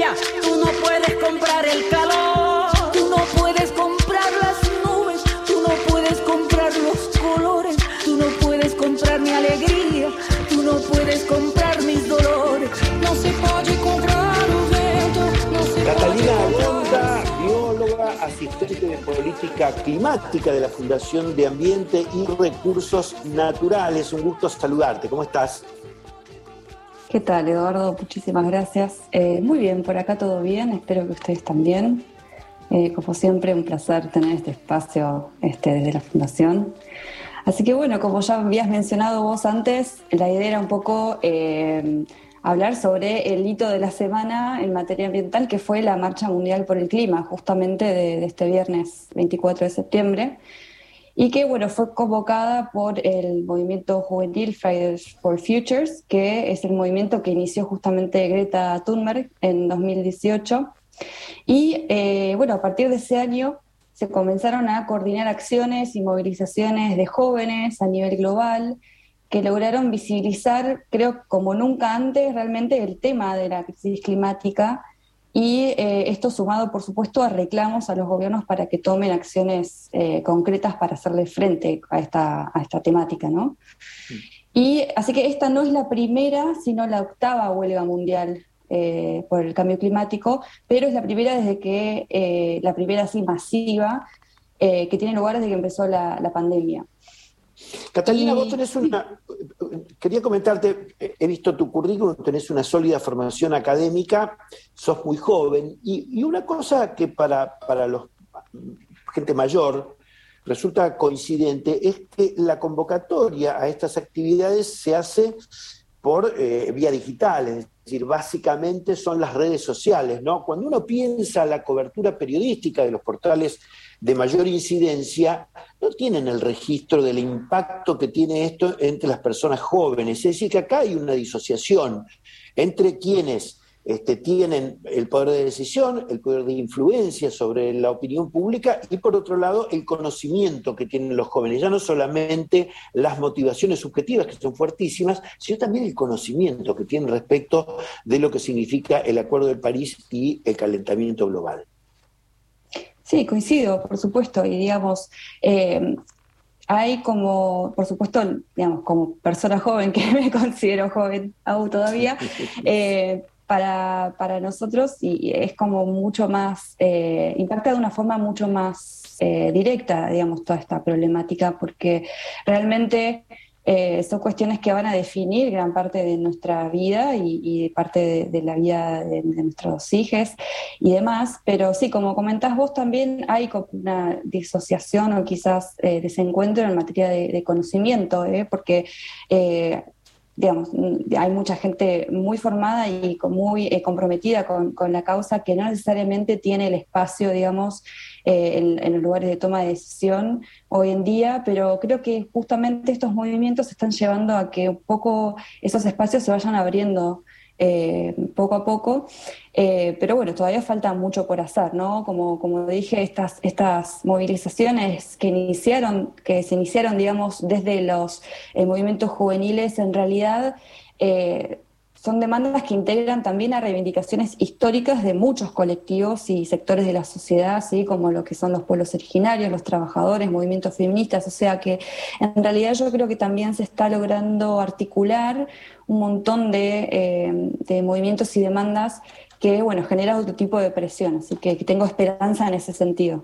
Tú no puedes comprar el calor, tú no puedes comprar las nubes, tú no puedes comprar los colores, tú no puedes comprar mi alegría, tú no puedes comprar mis dolores. No se puede comprar el viento, no se Catalina puede Agonda, comprar. bióloga, asistente de política climática de la Fundación de Ambiente y Recursos Naturales. Un gusto saludarte. ¿Cómo estás? ¿Qué tal, Eduardo? Muchísimas gracias. Muy bien, por acá todo bien, espero que ustedes también. Como siempre, un placer tener este espacio desde la Fundación. Así que bueno, como ya habías mencionado vos antes, la idea era un poco hablar sobre el hito de la semana en materia ambiental, que fue la Marcha Mundial por el Clima, justamente de este viernes 24 de septiembre. Y que bueno, fue convocada por el movimiento juvenil Fridays for Futures, que es el movimiento que inició justamente Greta Thunberg en 2018. Y bueno, a partir de ese año se comenzaron a coordinar acciones y movilizaciones de jóvenes a nivel global que lograron visibilizar, creo como nunca antes, realmente el tema de la crisis climática. Y esto sumado, por supuesto, a reclamos a los gobiernos para que tomen acciones concretas para hacerle frente a esta temática, ¿no? Y así que esta no es la primera, sino la octava huelga mundial por el cambio climático, pero es la primera desde que, la primera así masiva, que tiene lugar desde que empezó la pandemia. Catalina, vos tenés una... Quería comentarte, he visto tu currículum, tenés una sólida formación académica, sos muy joven, y una cosa que para los gente mayor resulta coincidente es que la convocatoria a estas actividades se hace por vía digital, es decir, básicamente son las redes sociales, ¿no? Cuando uno piensa la cobertura periodística de los portales de mayor incidencia, no tienen el registro del impacto que tiene esto entre las personas jóvenes. Es decir, que acá hay una disociación entre quienes tienen el poder de decisión, el poder de influencia sobre la opinión pública y, por otro lado, el conocimiento que tienen los jóvenes. Ya no solamente las motivaciones subjetivas, que son fuertísimas, sino también el conocimiento que tienen respecto de lo que significa el Acuerdo de París y el calentamiento global. Sí, coincido, por supuesto, y digamos, hay como, por supuesto, digamos, como persona joven, que me considero joven aún todavía, para nosotros y es como mucho más, impacta de una forma mucho más directa, digamos, toda esta problemática, porque realmente son cuestiones que van a definir gran parte de nuestra vida y parte de la vida de nuestros hijos y demás, pero sí, como comentás vos, también hay como una disociación o quizás desencuentro en materia de conocimiento, porque digamos, hay mucha gente muy formada y muy comprometida con la causa que no necesariamente tiene el espacio, digamos, en los lugares de toma de decisión hoy en día, pero creo que justamente estos movimientos están llevando a que un poco esos espacios se vayan abriendo poco a poco, pero bueno, todavía falta mucho por hacer, ¿no? Como dije, estas movilizaciones que se iniciaron, digamos, desde los movimientos juveniles, en realidad son demandas que integran también a reivindicaciones históricas de muchos colectivos y sectores de la sociedad, así como lo que son los pueblos originarios, los trabajadores, movimientos feministas, o sea que en realidad yo creo que también se está logrando articular un montón de movimientos y demandas que, bueno, genera otro tipo de presión, así que tengo esperanza en ese sentido.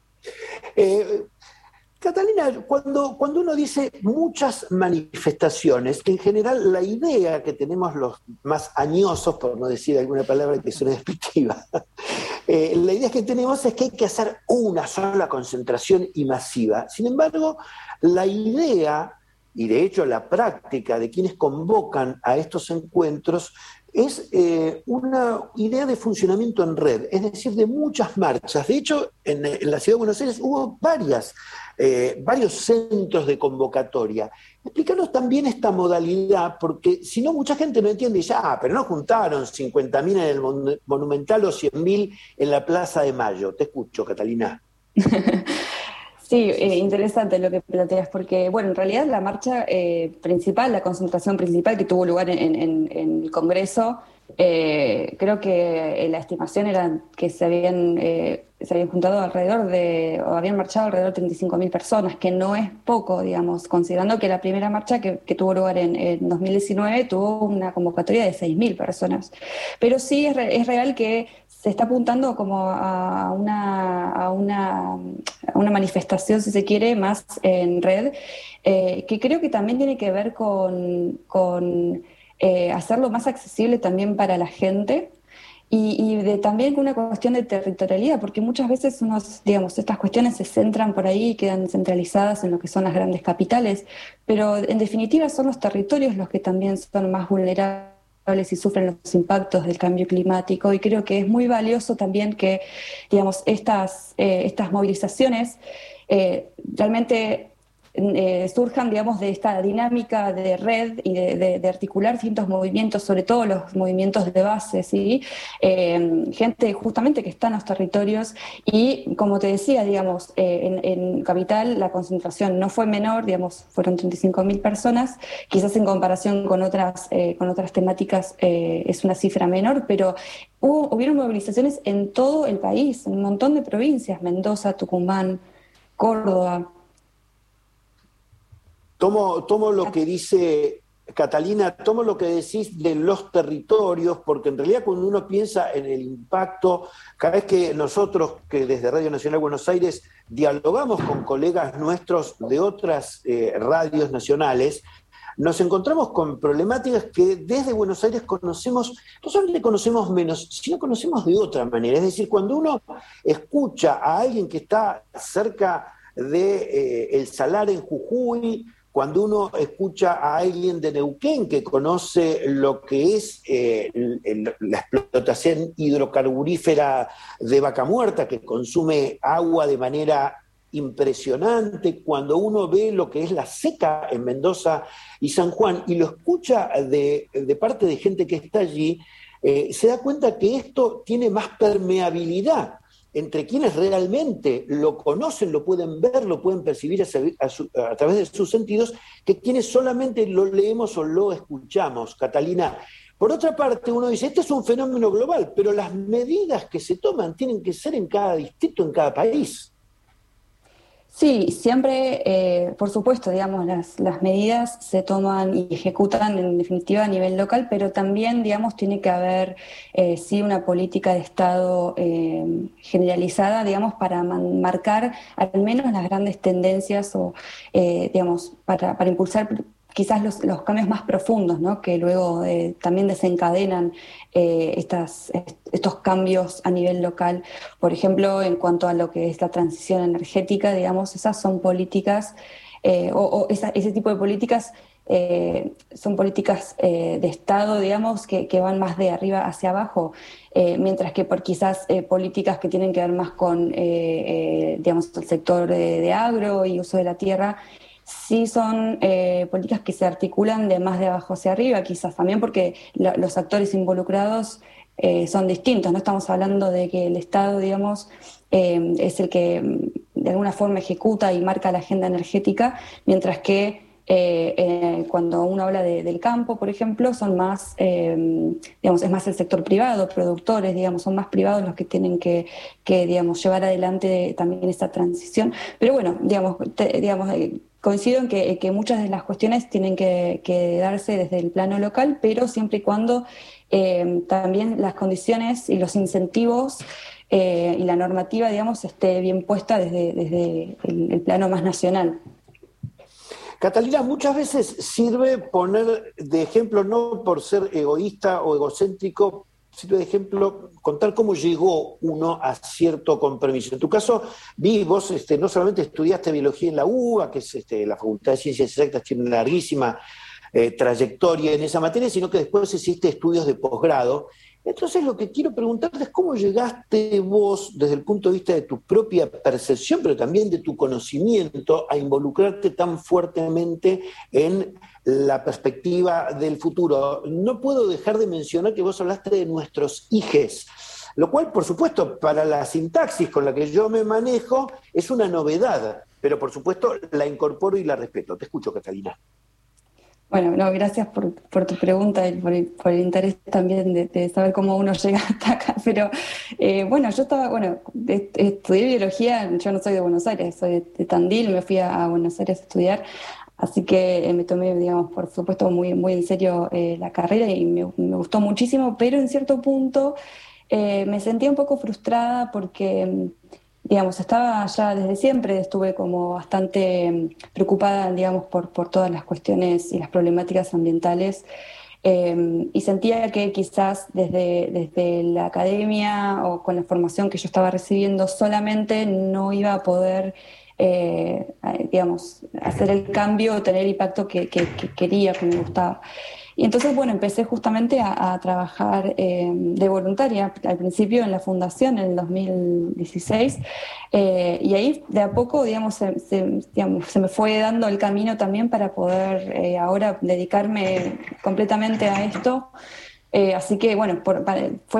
Catalina, cuando uno dice muchas manifestaciones, en general la idea que tenemos los más añosos, por no decir alguna palabra que suene despectiva, la idea que tenemos es que hay que hacer una sola concentración y masiva. Sin embargo, la idea, y de hecho la práctica de quienes convocan a estos encuentros, es una idea de funcionamiento en red, es decir, de muchas marchas. De hecho, en la Ciudad de Buenos Aires hubo varios centros de convocatoria. Explícanos también esta modalidad, porque si no, mucha gente no entiende y dice, pero no juntaron 50.000 en el Monumental o 100.000 en la Plaza de Mayo. Te escucho, Catalina. Sí, interesante lo que planteas, porque, bueno, en realidad la marcha principal, la concentración principal que tuvo lugar en el Congreso, Creo que la estimación era que se habían juntado o habían marchado alrededor de 35.000 personas, que no es poco, digamos, considerando que la primera marcha que tuvo lugar en 2019 tuvo una convocatoria de 6.000 personas. Pero sí es real que se está apuntando como a una manifestación, si se quiere, más en red, que creo que también tiene que ver con hacerlo más accesible también para la gente y también una cuestión de territorialidad, porque muchas veces estas cuestiones se centran por ahí y quedan centralizadas en lo que son las grandes capitales, pero en definitiva son los territorios los que también son más vulnerables y sufren los impactos del cambio climático, y creo que es muy valioso también que, digamos, estas movilizaciones realmente surjan, digamos, de esta dinámica de red y de articular distintos movimientos, sobre todo los movimientos de base, ¿sí? Gente justamente que está en los territorios y, como te decía, digamos, en Capital la concentración no fue menor, digamos, fueron 35.000 personas, quizás en comparación con otras temáticas es una cifra menor, pero hubieron movilizaciones en todo el país, en un montón de provincias, Mendoza, Tucumán, Córdoba. Tomo lo que dice Catalina, tomo lo que decís de los territorios, porque en realidad cuando uno piensa en el impacto, cada vez que nosotros, que desde Radio Nacional Buenos Aires, dialogamos con colegas nuestros de otras radios nacionales, nos encontramos con problemáticas que desde Buenos Aires conocemos, no solamente conocemos menos, sino conocemos de otra manera. Es decir, cuando uno escucha a alguien que está cerca de El Salar en Jujuy, cuando uno escucha a alguien de Neuquén que conoce lo que es la explotación hidrocarburífera de Vaca Muerta, que consume agua de manera impresionante, cuando uno ve lo que es la seca en Mendoza y San Juan, y lo escucha de parte de gente que está allí, se da cuenta que esto tiene más permeabilidad entre quienes realmente lo conocen, lo pueden ver, lo pueden percibir a través de sus sentidos, que quienes solamente lo leemos o lo escuchamos. Catalina, por otra parte, uno dice, este es un fenómeno global, pero las medidas que se toman tienen que ser en cada distrito, en cada país. Sí, siempre, por supuesto, digamos, las medidas se toman y ejecutan en definitiva a nivel local, pero también, digamos, tiene que haber, sí, una política de Estado generalizada, digamos, para marcar al menos las grandes tendencias o, digamos, para impulsar quizás los cambios más profundos, ¿no? Que luego también desencadenan estos cambios a nivel local. Por ejemplo, en cuanto a lo que es la transición energética, digamos, esas son políticas, ese tipo de políticas son políticas de Estado, digamos, que van más de arriba hacia abajo, mientras que por quizás políticas que tienen que ver más con, digamos, el sector de agro y uso de la tierra, sí son políticas que se articulan de más de abajo hacia arriba, quizás también porque los actores involucrados son distintos. No estamos hablando de que el Estado, digamos, es el que de alguna forma ejecuta y marca la agenda energética, mientras que cuando uno habla del campo, por ejemplo, son más, digamos, es más el sector privado, productores, digamos, son más privados los que tienen que digamos, llevar adelante también esta transición. Pero bueno, digamos, coincido en que muchas de las cuestiones tienen que darse desde el plano local, pero siempre y cuando también las condiciones y los incentivos y la normativa, digamos, esté bien puesta desde el plano más nacional. Catalina, muchas veces sirve poner de ejemplo, no por ser egoísta o egocéntrico, sirve de ejemplo contar cómo llegó uno a cierto compromiso. En tu caso, vos no solamente estudiaste biología en la UBA, que es la Facultad de Ciencias Exactas, tiene una larguísima trayectoria en esa materia, sino que después hiciste estudios de posgrado. Entonces lo que quiero preguntarte es cómo llegaste vos, desde el punto de vista de tu propia percepción, pero también de tu conocimiento, a involucrarte tan fuertemente en la perspectiva del futuro. No puedo dejar de mencionar que vos hablaste de nuestros hijes, lo cual, por supuesto, para la sintaxis con la que yo me manejo, es una novedad, pero por supuesto la incorporo y la respeto. Te escucho, Catalina. Bueno, no, gracias por tu pregunta y por el interés también de saber cómo uno llega hasta acá. Pero bueno, estudié biología, yo no soy de Buenos Aires, soy de Tandil, me fui a Buenos Aires a estudiar, así que me tomé, digamos, por supuesto, muy, muy en serio la carrera y me gustó muchísimo, pero en cierto punto me sentía un poco frustrada porque digamos, estaba ya desde siempre, estuve como bastante preocupada, digamos, por todas las cuestiones y las problemáticas ambientales, y sentía que quizás desde la academia o con la formación que yo estaba recibiendo solamente no iba a poder, digamos, hacer el cambio o tener el impacto que quería, que me gustaba. Y entonces, bueno, empecé justamente a trabajar de voluntaria al principio en la fundación en el 2016, y ahí de a poco, digamos, se me fue dando el camino también para poder ahora dedicarme completamente a esto. Así que, bueno, tuve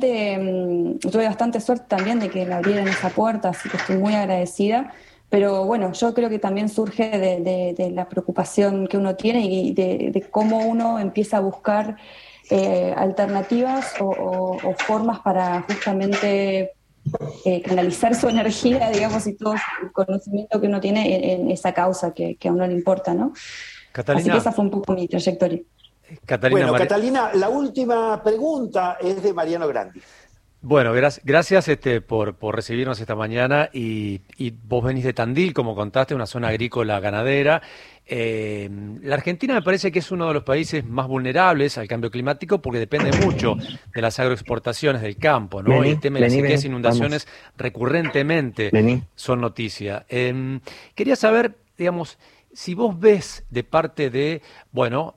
bastante suerte también de que me abrieran esa puerta, así que estoy muy agradecida. Pero bueno, yo creo que también surge de la preocupación que uno tiene y de cómo uno empieza a buscar alternativas o formas para justamente canalizar su energía, digamos, y todo el conocimiento que uno tiene en esa causa que a uno le importa, ¿no? Catalina, así que esa fue un poco mi trayectoria. Bueno, Catalina, la última pregunta es de Mariano Grandi. Bueno, gracias por recibirnos esta mañana y vos venís de Tandil, como contaste, una zona agrícola ganadera. La Argentina me parece que es uno de los países más vulnerables al cambio climático porque depende mucho de las agroexportaciones del campo, ¿no? Y el tema de las sequías e inundaciones recurrentemente son noticia. Quería saber, digamos, si vos ves de parte de, bueno,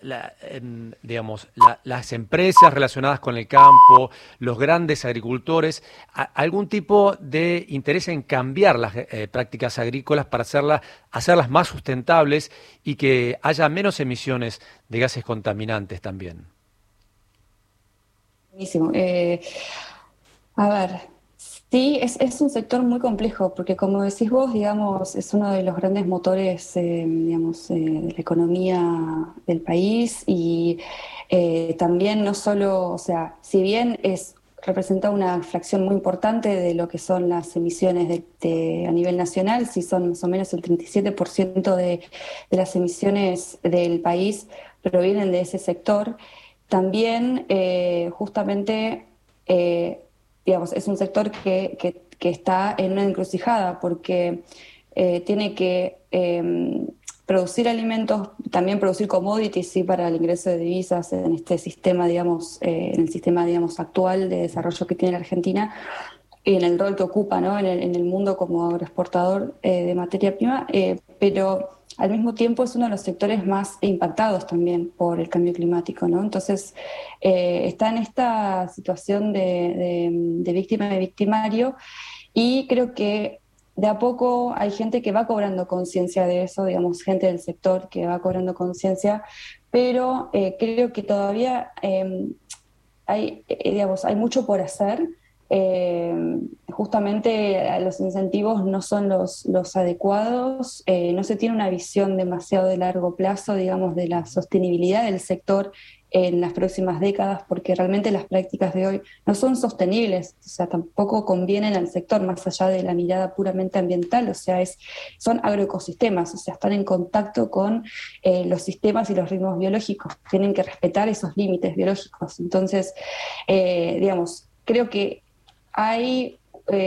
las empresas relacionadas con el campo, los grandes agricultores, algún tipo de interés en cambiar las prácticas agrícolas para hacerlas más sustentables y que haya menos emisiones de gases contaminantes también. Buenísimo. A ver, sí, es un sector muy complejo porque como decís vos, digamos, es uno de los grandes motores, digamos, de la economía del país y también no solo, o sea, si bien representa una fracción muy importante de lo que son las emisiones a nivel nacional, si son más o menos el 37% de las emisiones del país provienen de ese sector, también justamente... digamos, es un sector que está en una encrucijada porque tiene que producir alimentos, también producir commodities, sí, para el ingreso de divisas en este sistema, digamos, en el sistema, digamos, actual de desarrollo que tiene la Argentina y en el rol que ocupa, ¿no? en el mundo como agroexportador de materia prima, pero al mismo tiempo es uno de los sectores más impactados también por el cambio climático, ¿no? Entonces está en esta situación de víctima y victimario y creo que de a poco hay gente que va cobrando conciencia de eso, digamos, gente del sector que va cobrando conciencia, pero creo que todavía hay mucho por hacer. Justamente los incentivos no son los adecuados, no se tiene una visión demasiado de largo plazo, digamos, de la sostenibilidad del sector en las próximas décadas, porque realmente las prácticas de hoy no son sostenibles, o sea, tampoco convienen al sector más allá de la mirada puramente ambiental, o sea, son agroecosistemas, o sea, están en contacto con los sistemas y los ritmos biológicos, tienen que respetar esos límites biológicos. Entonces, digamos, creo que hay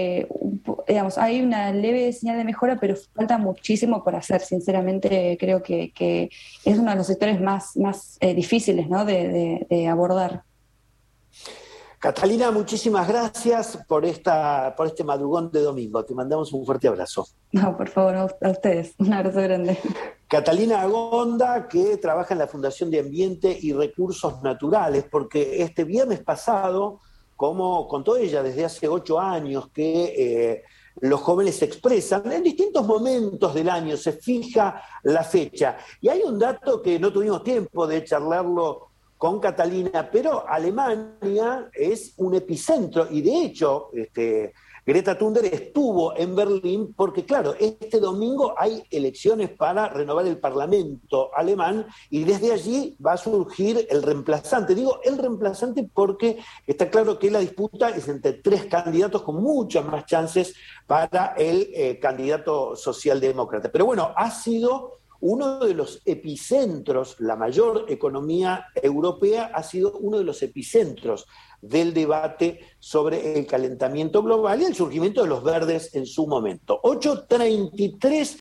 una leve señal de mejora, pero falta muchísimo por hacer. Sinceramente, creo que es uno de los sectores más difíciles, ¿no? de abordar. Catalina, muchísimas gracias por este madrugón de domingo. Te mandamos un fuerte abrazo. No, por favor, a ustedes. Un abrazo grande. Catalina Agonda, que trabaja en la Fundación de Ambiente y Recursos Naturales, porque este viernes pasado, como contó ella desde hace 8 años, que los jóvenes se expresan en distintos momentos del año, se fija la fecha. Y hay un dato que no tuvimos tiempo de charlarlo con Catalina, pero Alemania es un epicentro, y de hecho Greta Thunberg estuvo en Berlín porque, claro, este domingo hay elecciones para renovar el Parlamento alemán y desde allí va a surgir el reemplazante. Digo el reemplazante porque está claro que la disputa es entre 3 candidatos con muchas más chances para el candidato socialdemócrata. Pero bueno, ha sido uno de los epicentros, la mayor economía europea ha sido uno de los epicentros del debate sobre el calentamiento global y el surgimiento de los verdes en su momento. 8:33,